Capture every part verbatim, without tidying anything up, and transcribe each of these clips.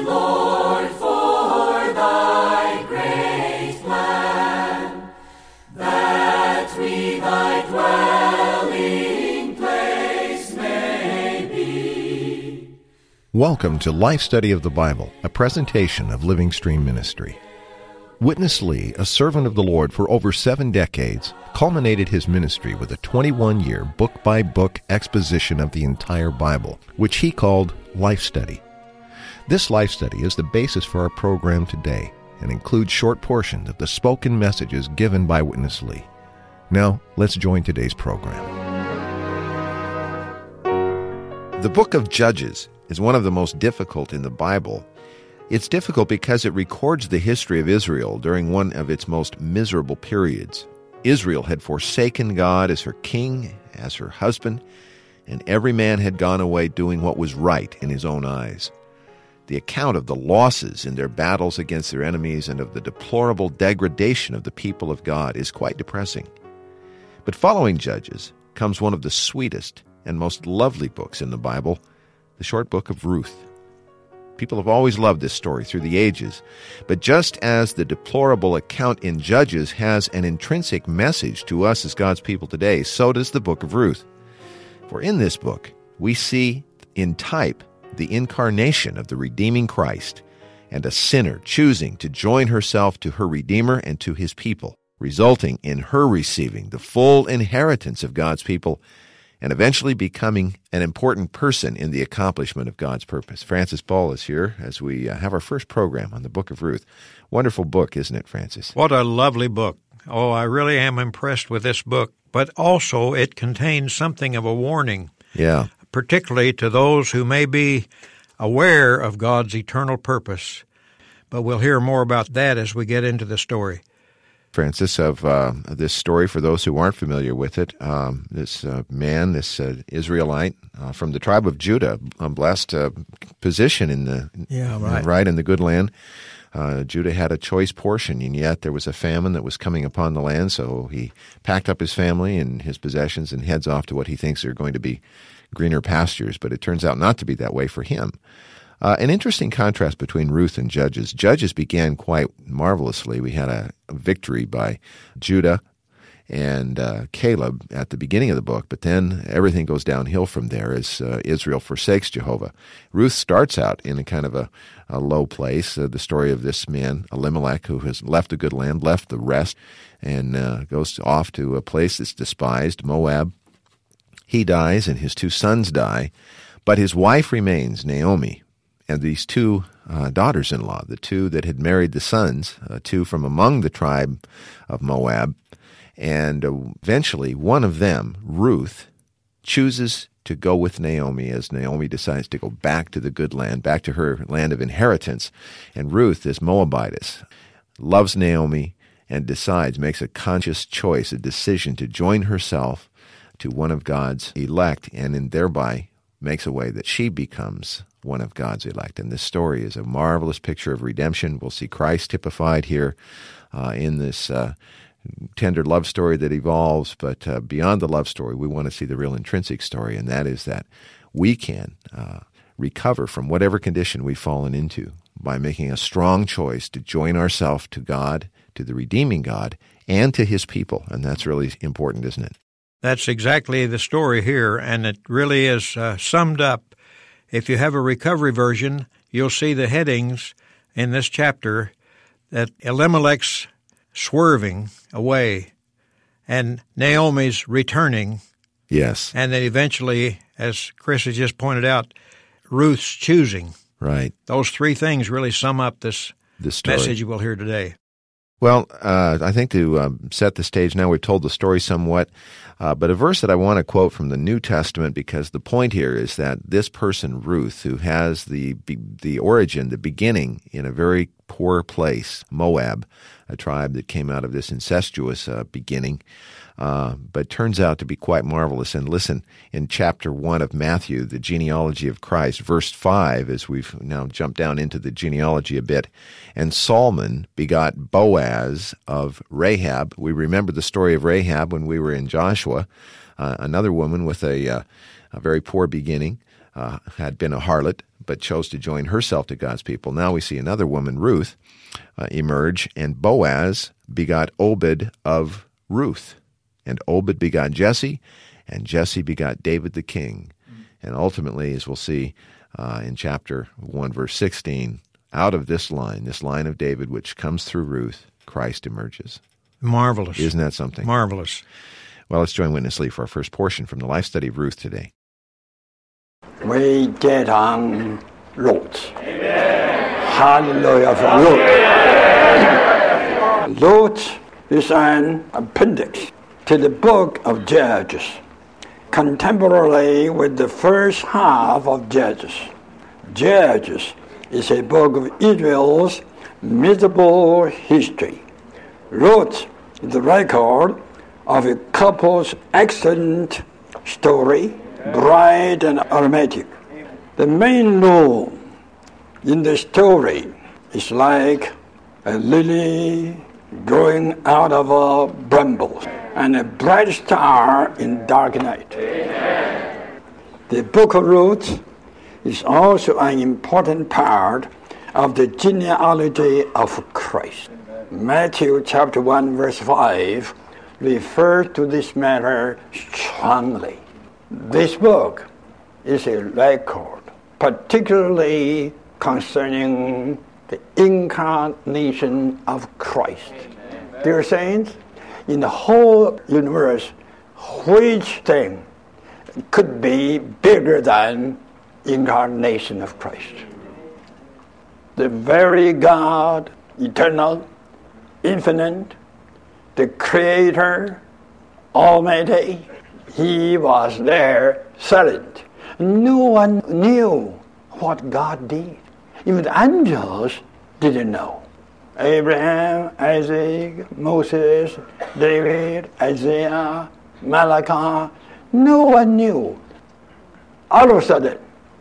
Lord, for thy great plan, that we thy dwelling place may be. Welcome to Life Study of the Bible, a presentation of Living Stream Ministry. Witness Lee, a servant of the Lord for over seven decades, culminated his ministry with a twenty-one-year book-by-book exposition of the entire Bible, which he called Life Study. This Life Study is the basis for our program today and includes short portions of the spoken messages given by Witness Lee. Now, let's join today's program. The book of Judges is one of the most difficult in the Bible. It's difficult because it records the history of Israel during one of its most miserable periods. Israel had forsaken God as her king, as her husband, and every man had gone away doing what was right in his own eyes. The account of the losses in their battles against their enemies and of the deplorable degradation of the people of God is quite depressing. But following Judges comes one of the sweetest and most lovely books in the Bible, the short book of Ruth. People have always loved this story through the ages, but just as the deplorable account in Judges has an intrinsic message to us as God's people today, so does the book of Ruth. For in this book, we see in type the incarnation of the redeeming Christ and a sinner choosing to join herself to her Redeemer and to his people, resulting in her receiving the full inheritance of God's people and eventually becoming an important person in the accomplishment of God's purpose. Francis Ball is here as we uh, have our first program on the book of Ruth. Wonderful book, isn't it, Francis? What a lovely book. Oh, I really am impressed with this book, but also it contains something of a warning. Yeah. Particularly to those who may be aware of God's eternal purpose. But we'll hear more about that as we get into the story. Francis, of uh, this story, for those who aren't familiar with it, um, this uh, man, this uh, Israelite uh, from the tribe of Judah, a blessed uh, position in the yeah, right. Uh, right in the good land. Uh, Judah had a choice portion, and yet there was a famine that was coming upon the land, so he packed up his family and his possessions and heads off to what he thinks are going to be greener pastures, but it turns out not to be that way for him. Uh, an interesting contrast between Ruth and Judges. Judges began quite marvelously. We had a, a victory by Judah and uh, Caleb at the beginning of the book, but then everything goes downhill from there as uh, Israel forsakes Jehovah. Ruth starts out in a kind of a, a low place, uh, the story of this man, Elimelech, who has left the good land, left the rest, and uh, goes off to a place that's despised, Moab. He dies, and his two sons die, but his wife remains, Naomi, and these two uh, daughters-in-law, the two that had married the sons, uh, two from among the tribe of Moab, and uh, eventually one of them, Ruth, chooses to go with Naomi as Naomi decides to go back to the good land, back to her land of inheritance. And Ruth, this Moabitess, loves Naomi and decides, makes a conscious choice, a decision to join herself to one of God's elect, and in thereby makes a way that she becomes one of God's elect. And this story is a marvelous picture of redemption. We'll see Christ typified here uh, in this uh, tender love story that evolves, but uh, beyond the love story, we want to see the real intrinsic story, and that is that we can uh, recover from whatever condition we've fallen into by making a strong choice to join ourselves to God, to the redeeming God, and to his people. And that's really important, isn't it? That's exactly the story here, and it really is uh, summed up. If you have a recovery version, you'll see the headings in this chapter that Elimelech's swerving away and Naomi's returning. Yes. And then eventually, as Chris has just pointed out, Ruth's choosing. Right. Those three things really sum up this, this story. Message we'll hear today. Well, uh, I think to um, set the stage now, we've told the story somewhat, uh, but a verse that I want to quote from the New Testament, because the point here is that this person, Ruth, who has the the origin, the beginning in a very poor place, Moab, a tribe that came out of this incestuous uh, beginning, uh, but turns out to be quite marvelous. And listen, in chapter one of Matthew, the genealogy of Christ, verse five, as we've now jumped down into the genealogy a bit, and Solomon begot Boaz of Rahab. We remember the story of Rahab when we were in Joshua, uh, another woman with a, uh, a very poor beginning. uh, had been a harlot, but chose to join herself to God's people. Now we see another woman, Ruth, uh, emerge, and Boaz begot Obed of Ruth. And Obed begot Jesse, and Jesse begot David the king. And ultimately, as we'll see uh, in chapter one, verse sixteen, out of this line, this line of David, which comes through Ruth, Christ emerges. Marvelous. Isn't that something? Marvelous. Well, let's join Witness Lee for our first portion from the life study of Ruth today. We get on Ruth. Hallelujah for Ruth. Ruth is an appendix to the book of Judges, contemporarily with the first half of Judges. Judges is a book of Israel's miserable history. Ruth is the record of a couple's excellent story, bright and aromatic. The main role in the story is like a lily growing out of a brambles and a bright star in dark night. Amen. The book of Ruth is also an important part of the genealogy of Christ. Matthew chapter one verse five refers to this matter strongly. This book is a record, particularly concerning the incarnation of Christ. Amen. Dear saints, in the whole universe, which thing could be bigger than incarnation of Christ? The very God, eternal, infinite, the Creator, Almighty, He was there silent. No one knew what God did. Even the angels didn't know. Abraham, Isaac, Moses, David, Isaiah, Malachi, no one knew. All of a sudden,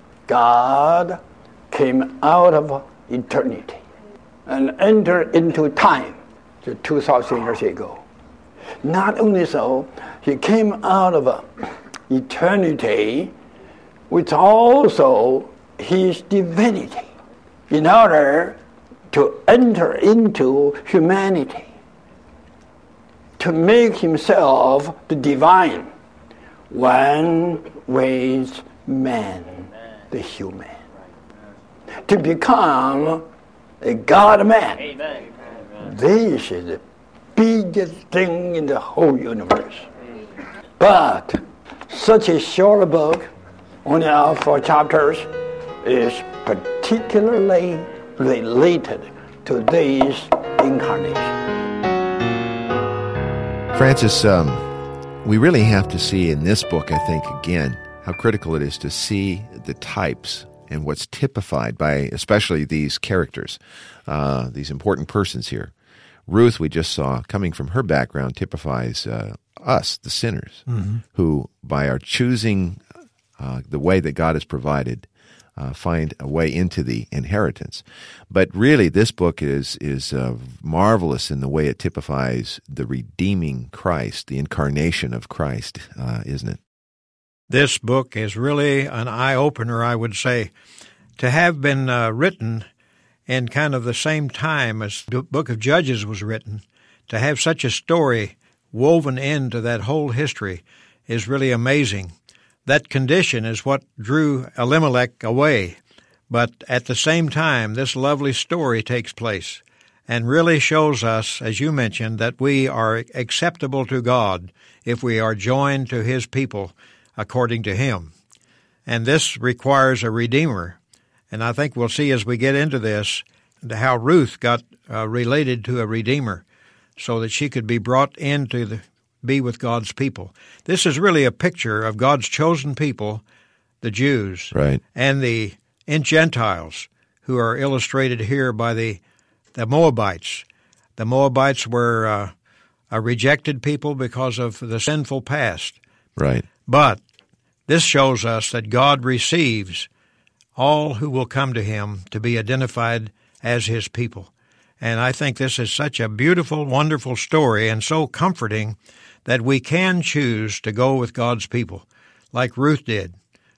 God came out of eternity and entered into time two thousand years ago. Not only so, He came out of eternity with also His divinity in order to enter into humanity, to make Himself the divine one with man, the human, to become a God-man. Amen. This is the biggest thing in the whole universe. But such a short book, only four chapters, is particularly related to this incarnation. Francis, um, we really have to see in this book, I think, again, how critical it is to see the types and what's typified by especially these characters, uh, these important persons here. Ruth, we just saw, coming from her background, typifies uh, us, the sinners, mm-hmm. who, by our choosing uh, the way that God has provided, uh, find a way into the inheritance. But really, this book is is uh, marvelous in the way it typifies the redeeming Christ, the incarnation of Christ, uh, isn't it? This book is really an eye-opener, I would say. To have been uh, written in kind of the same time as the book of Judges was written, to have such a story woven into that whole history is really amazing. That condition is what drew Elimelech away. But at the same time, this lovely story takes place and really shows us, as you mentioned, that we are acceptable to God if we are joined to His people according to Him. And this requires a Redeemer. And I think we'll see as we get into this how Ruth got uh, related to a Redeemer so that she could be brought in to the, be with God's people. This is really a picture of God's chosen people, the Jews, right, and the and Gentiles, who are illustrated here by the, the Moabites. The Moabites were uh, a rejected people because of the sinful past. Right. But this shows us that God receives all who will come to Him to be identified as His people. And I think this is such a beautiful, wonderful story and so comforting that we can choose to go with God's people, like Ruth did.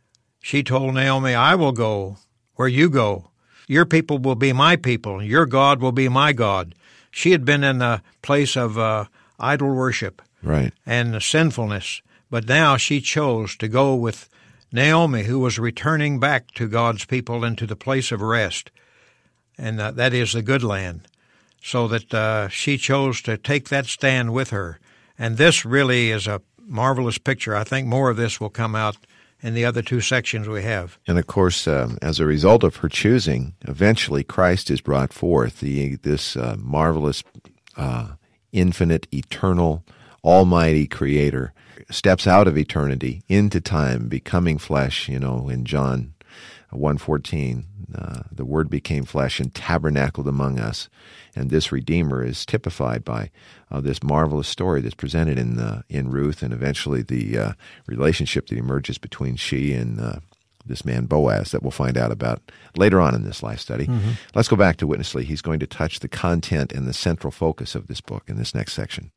she told Naomi, I will go where you go. Your people will be my people. Your God will be my God. She had been in a place of uh, idol worship right. and sinfulness, but now she chose to go with Naomi, who was returning back to God's people and to the place of rest, and uh, that is the good land, so that uh, she chose to take that stand with her. And this really is a marvelous picture. I think more of this will come out in the other two sections we have. And of course, um, as a result of her choosing, eventually Christ is brought forth, the this uh, marvelous, uh, infinite, eternal, almighty Creator steps out of eternity into time, becoming flesh. You know, in John one fourteen, uh, the Word became flesh and tabernacled among us. And this Redeemer is typified by uh, this marvelous story that's presented in uh, in Ruth, and eventually the uh, relationship that emerges between she and uh, this man Boaz that we'll find out about later on in this life study. Mm-hmm. Let's go back to Witness Lee. He's going to touch the content and the central focus of this book in this next section.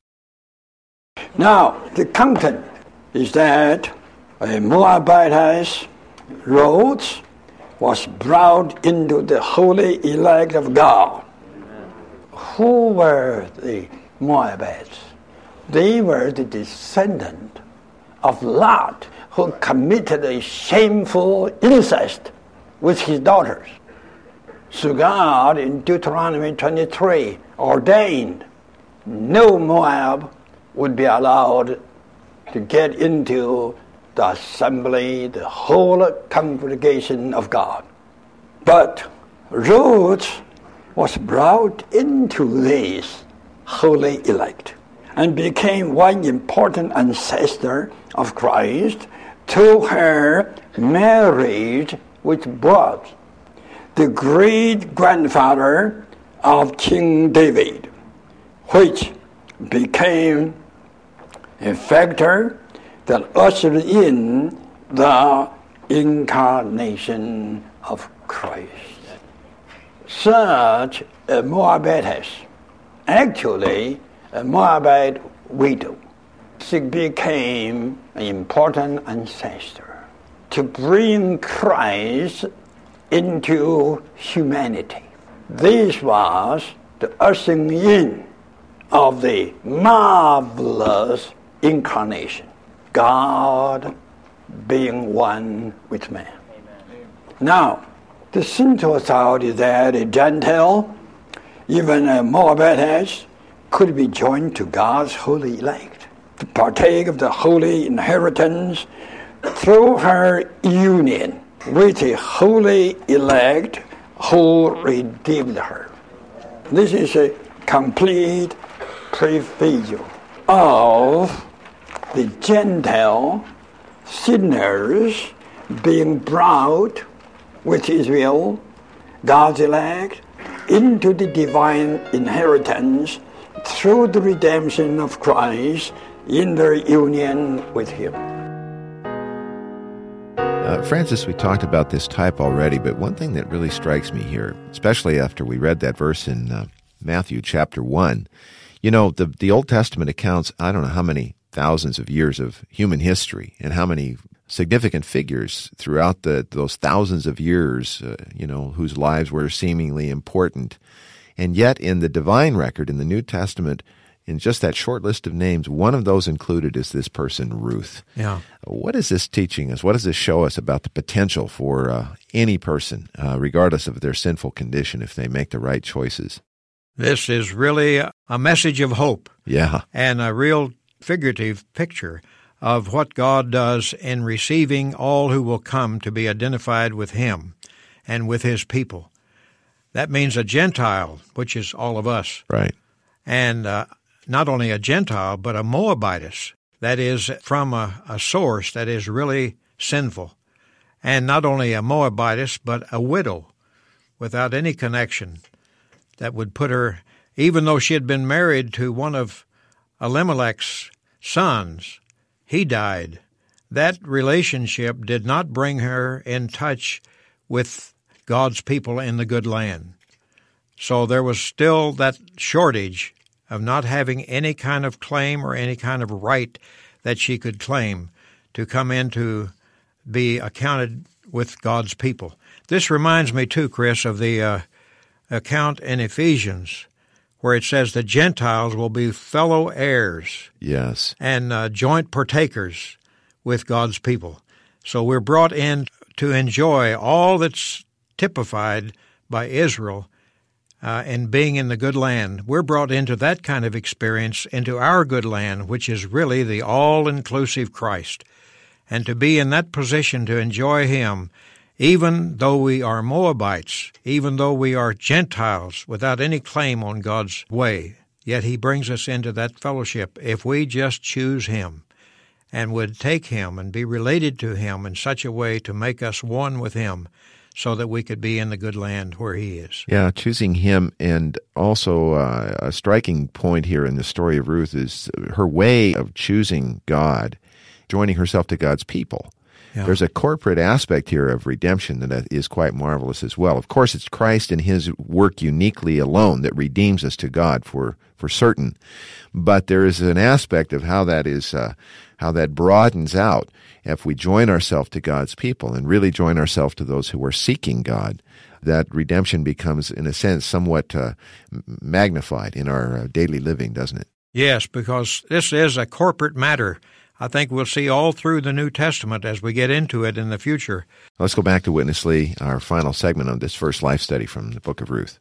Now, the content is that a Moabitess, Ruth, was brought into the holy elect of God. Who were the Moabites? They were the descendant of Lot, who committed a shameful incest with his daughters. So God, in Deuteronomy twenty-three, ordained no Moab would be allowed to get into the assembly, the whole congregation of God. But Ruth was brought into this holy elect and became one important ancestor of Christ through her marriage with Boaz, the great-grandfather of King David, which became a factor that ushered in the incarnation of Christ. Such a Moabitess, actually a Moabite widow, she became an important ancestor to bring Christ into humanity. This was the ushering in of the marvelous incarnation, God being one with man. Amen. Now, the central thought is that a Gentile, even a Moabitess, could be joined to God's holy elect, to partake of the holy inheritance through her union with the holy elect who redeemed her. This is a complete preview of the Gentile sinners being brought with Israel, God's elect, into the divine inheritance through the redemption of Christ in their union with Him. Uh, Francis, we talked about this type already, but one thing that really strikes me here, especially after we read that verse in uh, Matthew chapter one, you know, the, the Old Testament accounts, I don't know how many thousands of years of human history and how many significant figures throughout the those thousands of years, uh, you know, whose lives were seemingly important. And yet in the divine record, in the New Testament, in just that short list of names, one of those included is this person, Ruth. Yeah. What is this teaching us? What does this show us about the potential for uh, any person, uh, regardless of their sinful condition, if they make the right choices? This is really a message of hope. Yeah. And a real figurative picture of what God does in receiving all who will come to be identified with Him and with His people. That means a Gentile, which is all of us. Right. And uh, not only a Gentile, but a Moabitess, that is from a, a source that is really sinful. And not only a Moabitess, but a widow without any connection that would put her, even though she had been married to one of Elimelech's sons, he died. That relationship did not bring her in touch with God's people in the good land. So there was still that shortage of not having any kind of claim or any kind of right that she could claim to come into be accounted with God's people. This reminds me, too, Chris, of the uh, account in Ephesians where it says the Gentiles will be fellow heirs. Yes. And uh, joint partakers with God's people. So we're brought in to enjoy all that's typified by Israel uh, and being in the good land. We're brought into that kind of experience, into our good land, which is really the all-inclusive Christ. And to be in that position to enjoy Him, even though we are Moabites, even though we are Gentiles without any claim on God's way, yet He brings us into that fellowship if we just choose Him and would take Him and be related to Him in such a way to make us one with Him so that we could be in the good land where He is. Yeah, choosing Him. And also uh, a striking point here in the story of Ruth is her way of choosing God, joining herself to God's people. Yeah. There's a corporate aspect here of redemption that is quite marvelous as well. Of course, it's Christ and His work uniquely alone that redeems us to God for, for certain. But there is an aspect of how that is, uh, how that broadens out if we join ourselves to God's people and really join ourselves to those who are seeking God. That redemption becomes, in a sense, somewhat uh, magnified in our uh, daily living, doesn't it? Yes, because this is a corporate matter. I think we'll see all through the New Testament as we get into it in the future. Let's go back to Witness Lee, our final segment of this first life study from the book of Ruth.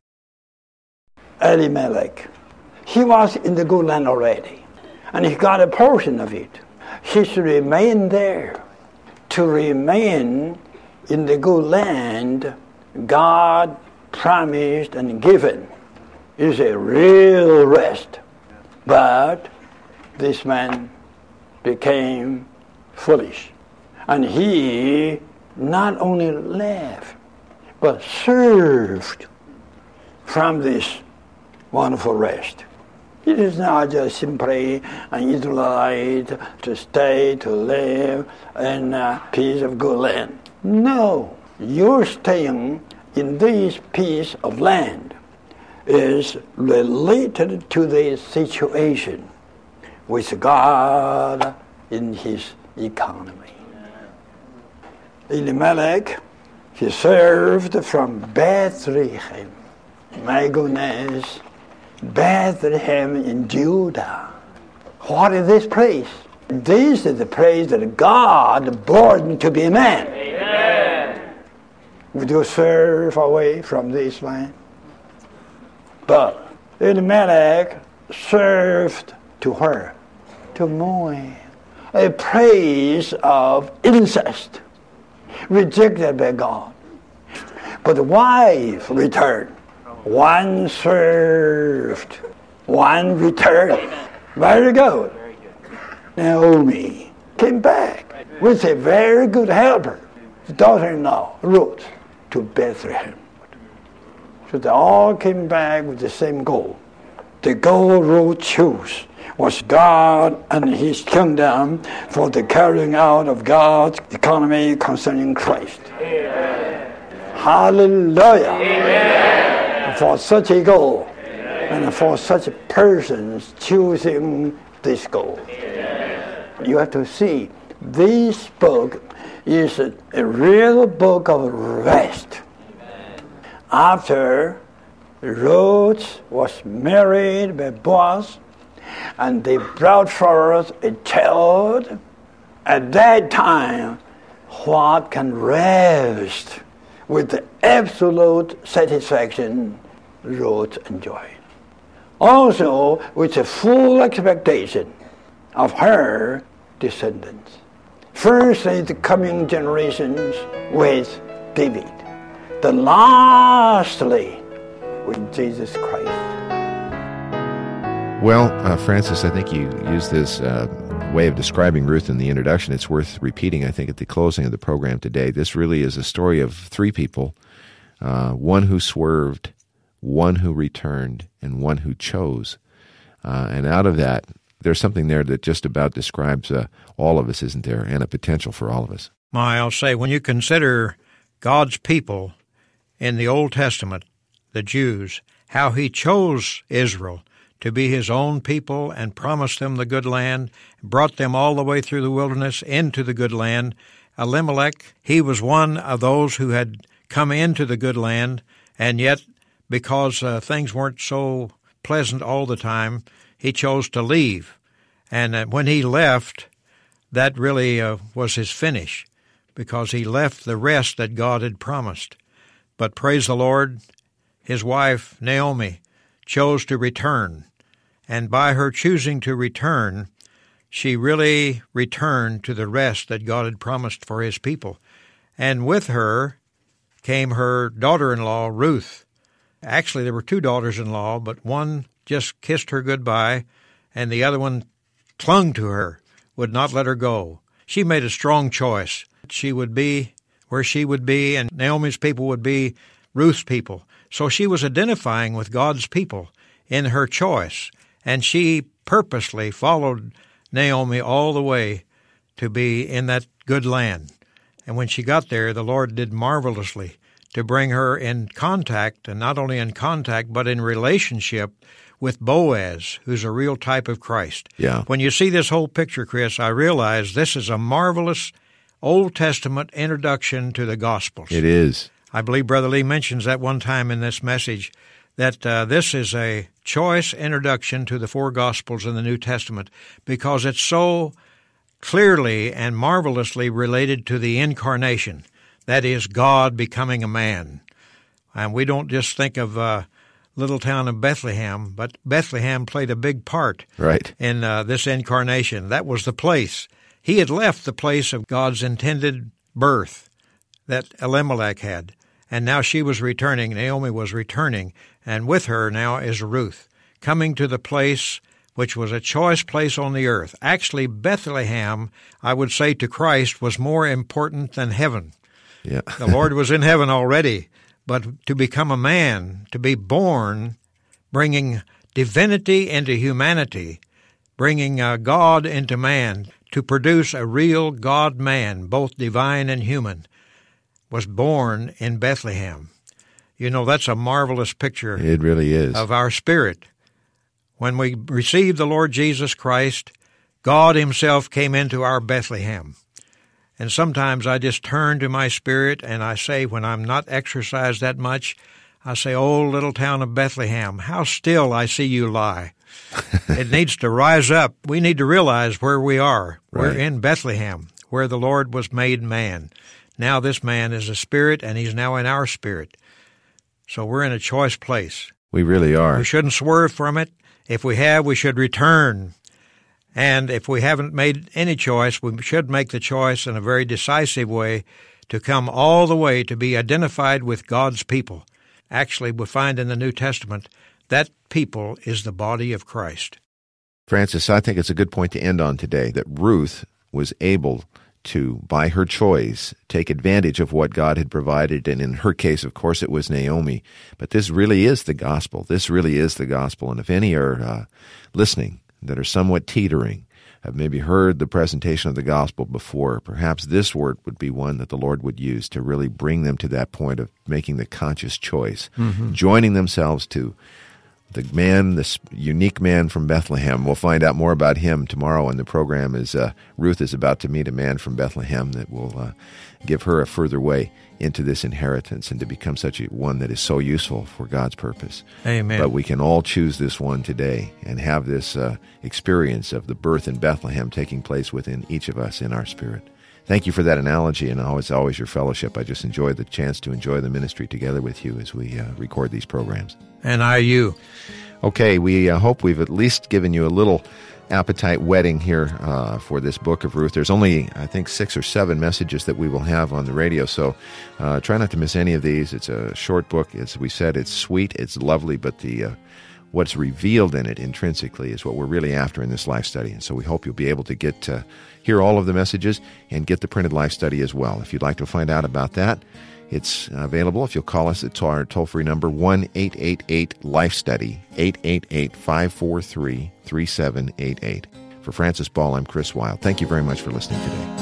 Elimelech, he was in the good land already, and he got a portion of it. He should remain there. To remain in the good land God promised and given is a real rest. But this man became foolish. And he not only left, but served from this wonderful rest. It is not just simply an Israelite to stay, to live in a piece of good land. No, your staying in this piece of land is related to the situation with God in His economy. Elimelech, he served from Bethlehem. My goodness, Bethlehem in Judah. What is this place? This is the place that God born to be a man. Amen. Would you serve away from this land? But Elimelech served to her, to Moab, a place of incest, rejected by God. But the wife returned. One served, one returned. Very good. Naomi came back with a very good helper, his daughter-in-law, Ruth, to Bethlehem. So they all came back with the same goal. The goal Ruth chose was God and His kingdom for the carrying out of God's economy concerning Christ. Amen. Hallelujah. Amen. For such a goal, amen, and for such persons choosing this goal. Amen. You have to see, this book is a, a real book of rest. Amen. After Ruth was married by Boaz, and they brought forth a child, at that time, what can rest with the absolute satisfaction Ruth enjoyed? Also, with the full expectation of her descendants. Firstly, the coming generations with David. The lastly, with Jesus Christ. Well, uh, Francis, I think you used this uh, way of describing Ruth in the introduction. It's worth repeating, I think, at the closing of the program today. This really is a story of three people, uh, one who swerved, one who returned, and one who chose. Uh, and out of that, there's something there that just about describes uh, all of us, isn't there, and a potential for all of us. My, I'll say, when you consider God's people in the Old Testament, the Jews, how He chose Israel to be His own people and promised them the good land, brought them all the way through the wilderness into the good land, Elimelech, he was one of those who had come into the good land, and yet because uh, things weren't so pleasant all the time, he chose to leave. And uh, when he left, that really uh, was his finish, because he left the rest that God had promised. But praise the Lord, his wife, Naomi, chose to return. And by her choosing to return, she really returned to the rest that God had promised for his people. And with her came her daughter-in-law, Ruth. Actually, there were two daughters-in-law, but one just kissed her goodbye, and the other one clung to her, would not let her go. She made a strong choice. She would be where she would be, and Naomi's people would be Ruth's people. So she was identifying with God's people in her choice, and she purposely followed Naomi all the way to be in that good land. And when she got there, the Lord did marvelously to bring her in contact, and not only in contact, but in relationship with Boaz, who's a real type of Christ. Yeah. When you see this whole picture, Chris, I realize this is a marvelous Old Testament introduction to the Gospels. It is. I believe Brother Lee mentions that one time in this message, that uh, this is a choice introduction to the four Gospels in the New Testament, because it's so clearly and marvelously related to the incarnation. That is, God becoming a man. And we don't just think of uh, little town of Bethlehem, but Bethlehem played a big part Right. in uh, this incarnation. That was the place. He had left the place of God's intended birth that Elimelech had, and now she was returning, Naomi was returning, and with her now is Ruth, coming to the place which was a choice place on the earth. Actually, Bethlehem, I would say to Christ, was more important than heaven. Yeah. The Lord was in heaven already, but to become a man, to be born, bringing divinity into humanity, bringing uh, God into man, to produce a real God-man, both divine and human, was born in Bethlehem. You know, that's a marvelous picture It really is. of our spirit. When we received the Lord Jesus Christ, God himself came into our Bethlehem. And sometimes I just turn to my spirit and I say, when I'm not exercised that much, I say, oh, little town of Bethlehem, how still I see you lie. It needs to rise up. We need to realize where we are. Right. We're in Bethlehem, where the Lord was made man. Now this man is a spirit, and he's now in our spirit. So we're in a choice place. We really are. We shouldn't swerve from it. If we have, we should return. And if we haven't made any choice, we should make the choice in a very decisive way to come all the way to be identified with God's people. Actually, we find in the New Testament that people is the body of Christ. Francis, I think it's a good point to end on today, that Ruth was able to, by her choice, take advantage of what God had provided. And in her case, of course, it was Naomi. But this really is the gospel. This really is the gospel. And if any are uh, listening that are somewhat teetering, have maybe heard the presentation of the gospel before, perhaps this word would be one that the Lord would use to really bring them to that point of making the conscious choice, mm-hmm. joining themselves to the man, this unique man from Bethlehem. We'll find out more about him tomorrow in the program, as uh, Ruth is about to meet a man from Bethlehem that will uh, give her a further way into this inheritance and to become such a one that is so useful for God's purpose. Amen. But we can all choose this one today and have this uh, experience of the birth in Bethlehem taking place within each of us in our spirit. Thank you for that analogy, and always, always your fellowship. I just enjoy the chance to enjoy the ministry together with you as we uh, record these programs. And I, you. Okay, we uh, hope we've at least given you a little appetite whetting here uh, for this book of Ruth. There's only, I think, six or seven messages that we will have on the radio, so uh, try not to miss any of these. It's a short book. As we said, it's sweet, it's lovely, but the uh, what's revealed in it intrinsically is what we're really after in this life study. And so we hope you'll be able to get to hear all of the messages and get the printed life study as well. If you'd like to find out about that, it's available if you'll call us at our toll-free number, one eight eight eight life study, eight eight eight, five four three, three seven eight eight. For Francis Ball, I'm Chris Wilde. Thank you very much for listening today.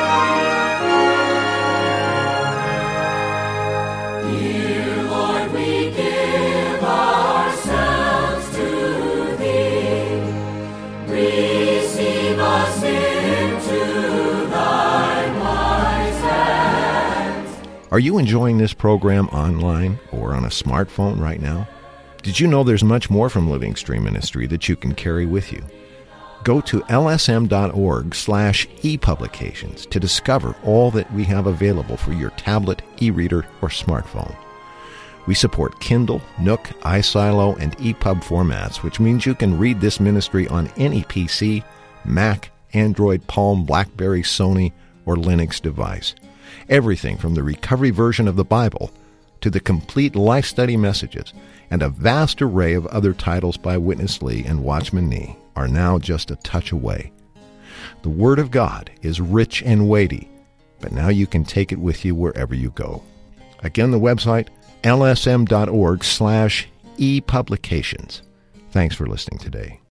Dear Lord, we Are you enjoying this program online or on a smartphone right now? Did you know there's much more from Living Stream Ministry that you can carry with you? Go to lsm.org slash epublications to discover all that we have available for your tablet, e-reader, or smartphone. We support Kindle, Nook, iSilo, and E P U B formats, which means you can read this ministry on any P C, Mac, Android, Palm, BlackBerry, Sony, or Linux device. Everything from the recovery version of the Bible to the complete life study messages and a vast array of other titles by Witness Lee and Watchman Nee are now just a touch away. The Word of God is rich and weighty, but now you can take it with you wherever you go. Again, the website, lsm.org slash epublications. Thanks for listening today.